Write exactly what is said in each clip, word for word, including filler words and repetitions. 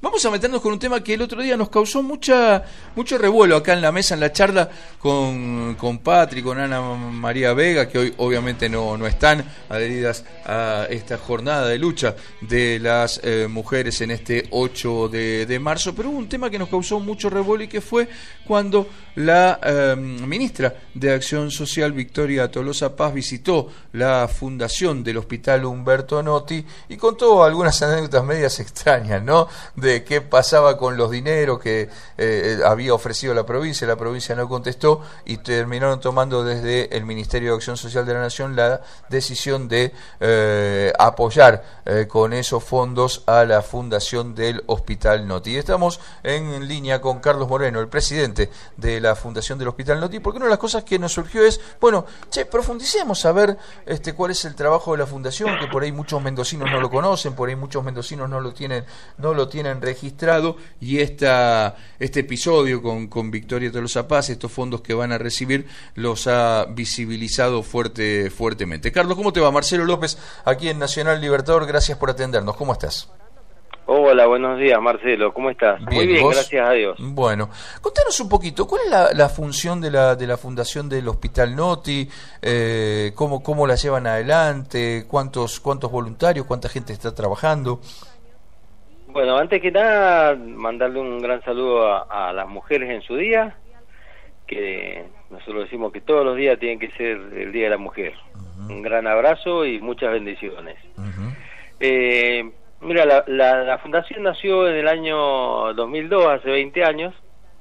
vamos a meternos con un tema que el otro día nos causó mucha mucho revuelo acá en la mesa, en la charla con, con Patri, con Ana María Vega, que hoy obviamente no, no están adheridas a esta jornada de lucha de las eh, mujeres en este ocho de, de marzo, pero hubo un tema que nos causó mucho revuelo y que fue cuando la eh, ministra de Acción Social, Victoria Tolosa Paz, visitó la fundación del Hospital Humberto Notti y contó algunas anécdotas medias extrañas, ¿no? De qué pasaba con los dineros que eh, había ofrecido la provincia, la provincia no contestó y terminaron tomando desde el Ministerio de Acción Social de la Nación la decisión de eh, apoyar eh, con esos fondos a la fundación del Hospital Notti. Y estamos en línea con Carlos Moreno, el presidente de la fundación del Hospital Notti, porque una de las cosas que nos surgió es, bueno, che, profundicemos a ver este, cuál es el trabajo de la fundación, que por ahí muchos mendocinos no lo conocen, por ahí muchos mendocinos no lo tienen, no lo tienen registrado, y esta, este episodio con, con Victoria Tolosa Paz, estos fondos que van a recibir, los ha visibilizado fuerte, fuertemente. Carlos, ¿cómo te va? Marcelo López, aquí en Nacional Libertador, gracias por atendernos. ¿Cómo estás? Hola, buenos días, Marcelo, ¿cómo estás? Bien, muy bien, ¿vos? Gracias a Dios. Bueno, contanos un poquito, ¿cuál es la, la función de la de la fundación del Hospital Notti? Eh, ¿cómo, ¿Cómo la llevan adelante? ¿Cuántos, cuántos voluntarios, cuánta gente está trabajando? Bueno, antes que nada, mandarle un gran saludo a, a las mujeres en su día, que nosotros decimos que todos los días tienen que ser el Día de la Mujer. Uh-huh. Un gran abrazo y muchas bendiciones. Uh-huh. Eh... Mira, la, la, la fundación nació en el año dos mil dos, hace veinte años,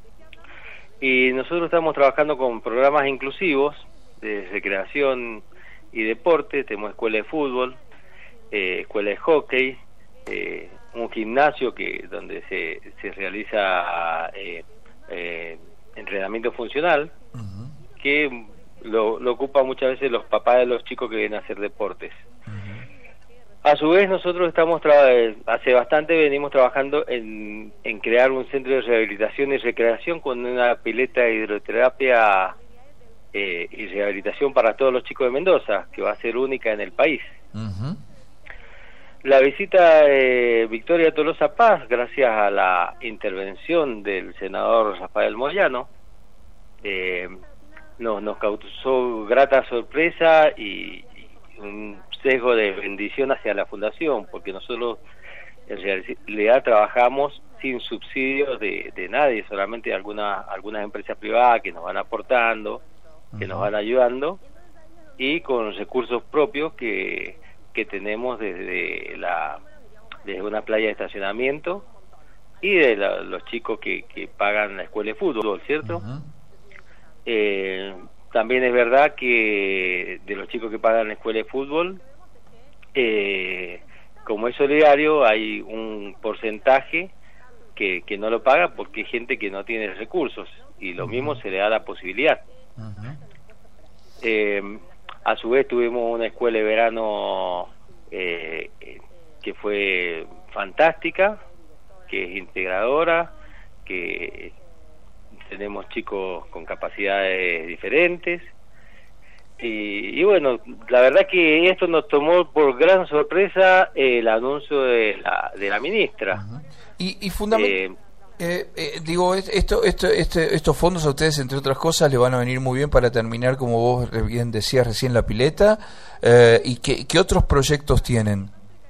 y nosotros estamos trabajando con programas inclusivos de recreación y deporte. Tenemos escuela de fútbol, eh, escuela de hockey, eh, un gimnasio que donde se, se realiza eh, eh, entrenamiento funcional, uh-huh. que lo, lo ocupan muchas veces los papás de los chicos que vienen a hacer deportes. A su vez, nosotros estamos tra- hace bastante venimos trabajando en, en crear un centro de rehabilitación y recreación con una pileta de hidroterapia eh, y rehabilitación para todos los chicos de Mendoza, que va a ser única en el país. Uh-huh. La visita de Victoria Tolosa Paz, gracias a la intervención del senador Rafael Moyano, eh, nos, nos causó grata sorpresa y, y un sesgo de bendición hacia la fundación, porque nosotros en realidad trabajamos sin subsidios de, de nadie, solamente algunas algunas empresas privadas que nos van aportando, que uh-huh. nos van ayudando, y con recursos propios que, que tenemos desde la desde una playa de estacionamiento y de la, los chicos que, que pagan la escuela de fútbol, ¿cierto? Uh-huh. Eh, también es verdad que de los chicos que pagan la escuela de fútbol, eh, como es solidario, hay un porcentaje que, que no lo paga porque hay gente que no tiene recursos, y lo uh-huh. mismo se le da la posibilidad. Uh-huh. Eh, a su vez tuvimos una escuela de verano eh, que fue fantástica, que es integradora, que tenemos chicos con capacidades diferentes. Y, y bueno, la verdad que esto nos tomó por gran sorpresa eh, el anuncio de la, de la ministra. Uh-huh. Y, y fundamentalmente, eh, eh, eh, digo, esto, esto, este, estos fondos a ustedes, entre otras cosas, le van a venir muy bien para terminar, como vos bien decías recién, la pileta. Eh, ¿Y qué, qué otros proyectos tienen?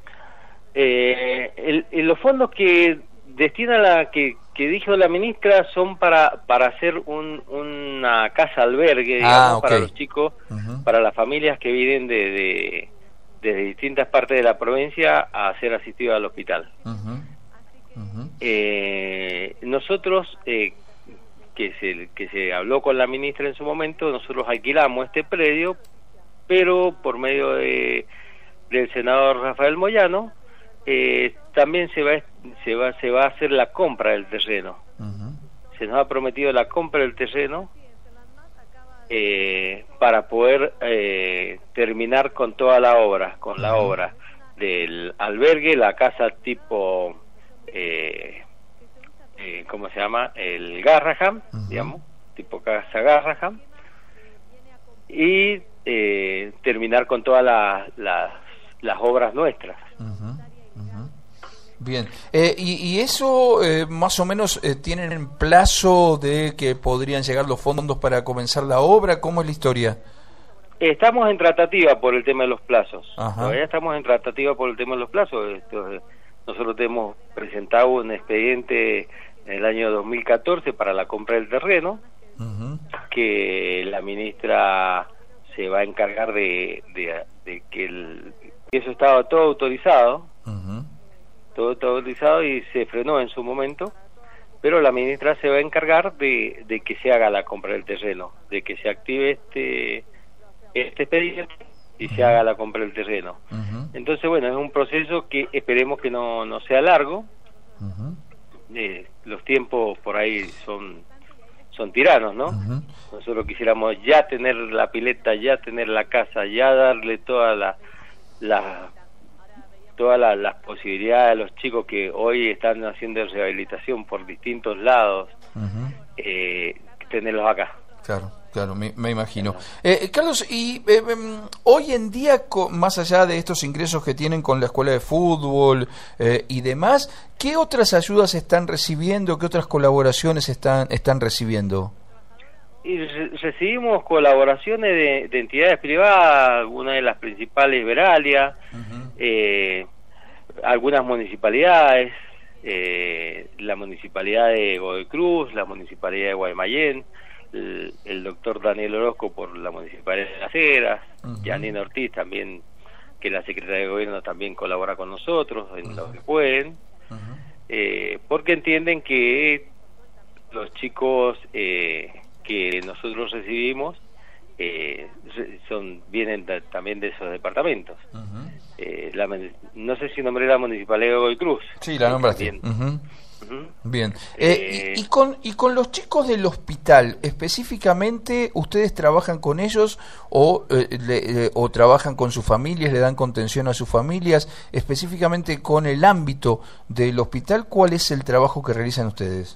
Eh, el, el, los fondos que destina la que que dijo la ministra son para para hacer un, una casa albergue, digamos, ah, okay. para los chicos, uh-huh. para las familias que vienen de, de desde distintas partes de la provincia a ser asistidos al hospital. Uh-huh. Uh-huh. Eh, nosotros eh, que se que se habló con la ministra en su momento, nosotros alquilamos este predio, pero por medio de del senador Rafael Moyano, Eh, también se va se va se va a hacer la compra del terreno. Uh-huh. Se nos ha prometido la compra del terreno eh, para poder eh, terminar con toda la obra, con uh-huh. la obra del albergue, la casa tipo eh, eh, ¿cómo se llama? El Garraham, uh-huh. digamos, tipo casa Garraham, y eh, terminar con todas las las, las obras nuestras. Uh-huh. Bien, eh, y, y eso eh, más o menos eh, tienen plazo de que podrían llegar los fondos para comenzar la obra. ¿Cómo es la historia? Estamos en tratativa por el tema de los plazos. Ajá. Todavía estamos en tratativa por el tema de los plazos. Esto, eh, nosotros hemos presentado un expediente en el año dos mil catorce para la compra del terreno, uh-huh. que la ministra se va a encargar de, de, de que el, eso estaba todo autorizado, uh-huh. todo, todo autorizado y se frenó en su momento, pero la ministra se va a encargar de, de que se haga la compra del terreno, de que se active este este expediente y uh-huh. se haga la compra del terreno. Uh-huh. Entonces, bueno, es un proceso que esperemos que no, no sea largo. Uh-huh. Eh, los tiempos por ahí son son tiranos, ¿no? Uh-huh. Nosotros quisiéramos ya tener la pileta, ya tener la casa, ya darle toda la, la todas la, las posibilidades a los chicos que hoy están haciendo rehabilitación por distintos lados, uh-huh. eh, tenerlos acá. Claro, claro, me, me imagino. Eh, Carlos, y eh, hoy en día, más allá de estos ingresos que tienen con la escuela de fútbol eh, y demás, ¿qué otras ayudas están recibiendo? ¿Qué otras colaboraciones están están recibiendo? Y re recibimos colaboraciones de, de entidades privadas, algunas de las principales, Veralia, uh-huh. eh, algunas municipalidades, eh, la municipalidad de Godoy Cruz, la municipalidad de Guaymallén, El, el doctor Daniel Orozco por la Municipalidad de Las Heras, uh-huh. Janine Ortiz también, que la Secretaría de Gobierno también colabora con nosotros en uh-huh. lo que pueden, uh-huh. eh, porque entienden que los chicos eh, que nosotros recibimos eh, son vienen de, también de esos departamentos. Uh-huh. eh, la, no sé si nombré la Municipalidad de Godoy Cruz. Sí, la nombraste. Uh-huh. Bien, eh, eh, y, y, con, y con los chicos del hospital, específicamente, ¿ustedes trabajan con ellos o, eh, le, eh, o trabajan con sus familias, le dan contención a sus familias? Específicamente con el ámbito del hospital, ¿cuál es el trabajo que realizan ustedes?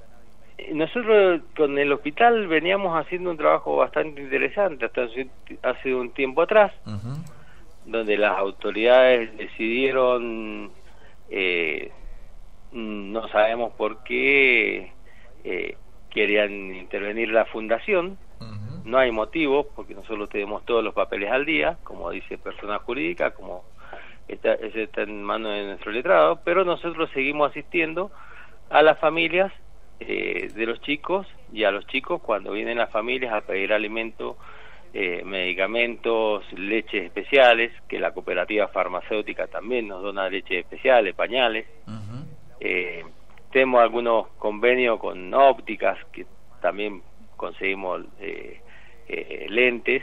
Nosotros con el hospital veníamos haciendo un trabajo bastante interesante hasta hace un tiempo atrás, uh-huh. donde las autoridades decidieron... Eh, no sabemos por qué eh, querían intervenir la fundación. Uh-huh. No hay motivo, porque nosotros tenemos todos los papeles al día, como dice persona jurídica, como está, ese está en manos de nuestro letrado, pero nosotros seguimos asistiendo a las familias eh, de los chicos y a los chicos cuando vienen las familias a pedir alimento, eh, medicamentos, leches especiales, que la cooperativa farmacéutica también nos dona leches especiales, pañales. Uh-huh. Eh, tenemos algunos convenios con ópticas que también conseguimos eh, eh, lentes,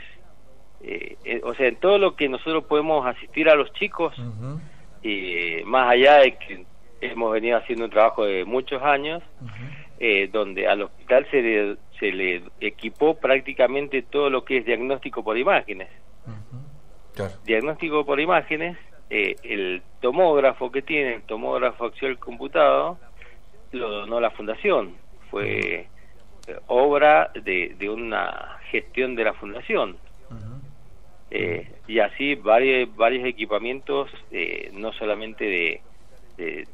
eh, eh, o sea, en todo lo que nosotros podemos asistir a los chicos, uh-huh. eh, más allá de que hemos venido haciendo un trabajo de muchos años, uh-huh. eh, donde al hospital se le, se le equipó prácticamente todo lo que es diagnóstico por imágenes. Uh-huh. Claro. Diagnóstico por imágenes. Eh, el tomógrafo que tiene, el tomógrafo axial computado, lo donó la fundación. Fue eh, obra de, de una gestión de la fundación. Uh-huh. eh, y así varios, varios equipamientos, eh, no solamente de, de,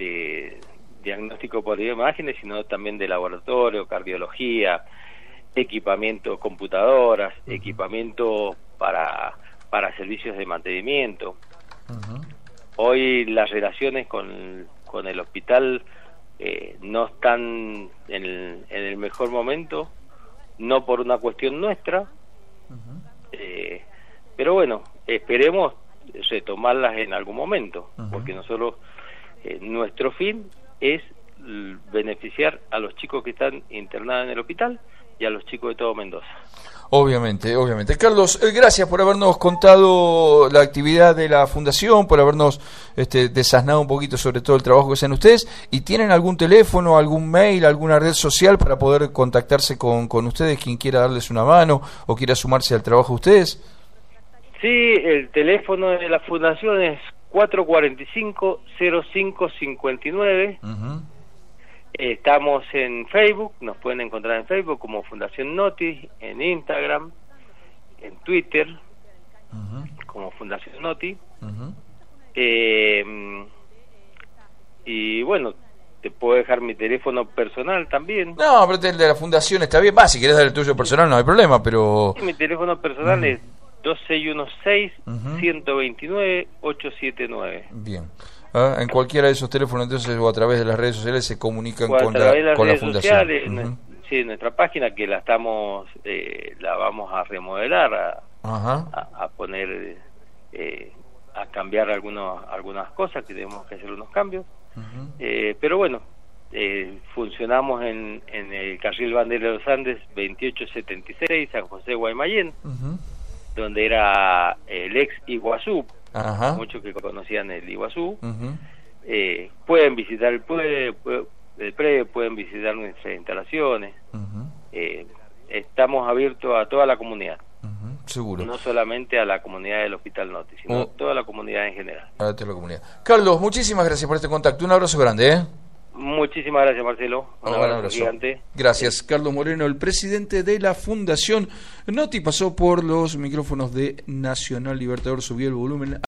de diagnóstico por imágenes, sino también de laboratorio, cardiología, equipamiento, computadoras, uh-huh. equipamiento para, para servicios de mantenimiento. Uh-huh. Hoy las relaciones con, con el hospital eh, no están en el, en el mejor momento, no por una cuestión nuestra, uh-huh. eh, pero bueno, esperemos retomarlas en algún momento, uh-huh. porque nosotros, eh, nuestro fin es beneficiar a los chicos que están internados en el hospital y a los chicos de todo Mendoza. Obviamente, obviamente. Carlos, eh, gracias por habernos contado la actividad de la Fundación, por habernos este, desasnado un poquito sobre todo el trabajo que hacen ustedes. ¿Y tienen algún teléfono, algún mail, alguna red social para poder contactarse con, con ustedes, quien quiera darles una mano o quiera sumarse al trabajo de ustedes? Sí, el teléfono de la Fundación es cuatro cuatro cinco, cero cinco cinco nueve. Uh-huh. Estamos en Facebook, nos pueden encontrar en Facebook como Fundación Noti, en Instagram, en Twitter, uh-huh. como Fundación Noti. Uh-huh. eh, y bueno, te puedo dejar mi teléfono personal también. No, pero el de la fundación está bien. Va, si querés dar el tuyo personal no hay problema, pero... Sí, mi teléfono personal uh-huh. es dos seis uno seis, uh-huh. uno dos nueve, ocho siete nueve. Bien. Ah, en cualquiera de esos teléfonos entonces o a través de las redes sociales se comunican o a con través la, de las con redes la fundación. Sociales, uh-huh. Sí, nuestra página que la estamos, eh, la vamos a remodelar, a, uh-huh. a, a poner, eh, a cambiar algunos, algunas cosas que tenemos que hacer unos cambios. Uh-huh. Eh, pero bueno, eh, funcionamos en, en el carril Bandera de los Andes veintiocho setenta y seis, San José Guaymallén, uh-huh. donde era el ex Iguazú, uh-huh. muchos que conocían el Iguazú. Uh-huh. eh, pueden visitar el pueblo, el predio, pueden visitar nuestras instalaciones. Uh-huh. eh, estamos abiertos a toda la comunidad. Uh-huh. Seguro. No solamente a la comunidad del Hospital Norte, sino oh. a toda la comunidad en general. A toda la comunidad. Carlos, muchísimas gracias por este contacto. Un abrazo grande, ¿eh? Muchísimas gracias, Marcelo. Un oh, abrazo, abrazo gigante. Gracias. Carlos Moreno, el presidente de la Fundación Noti, pasó por los micrófonos de Nacional Libertador. Subió el volumen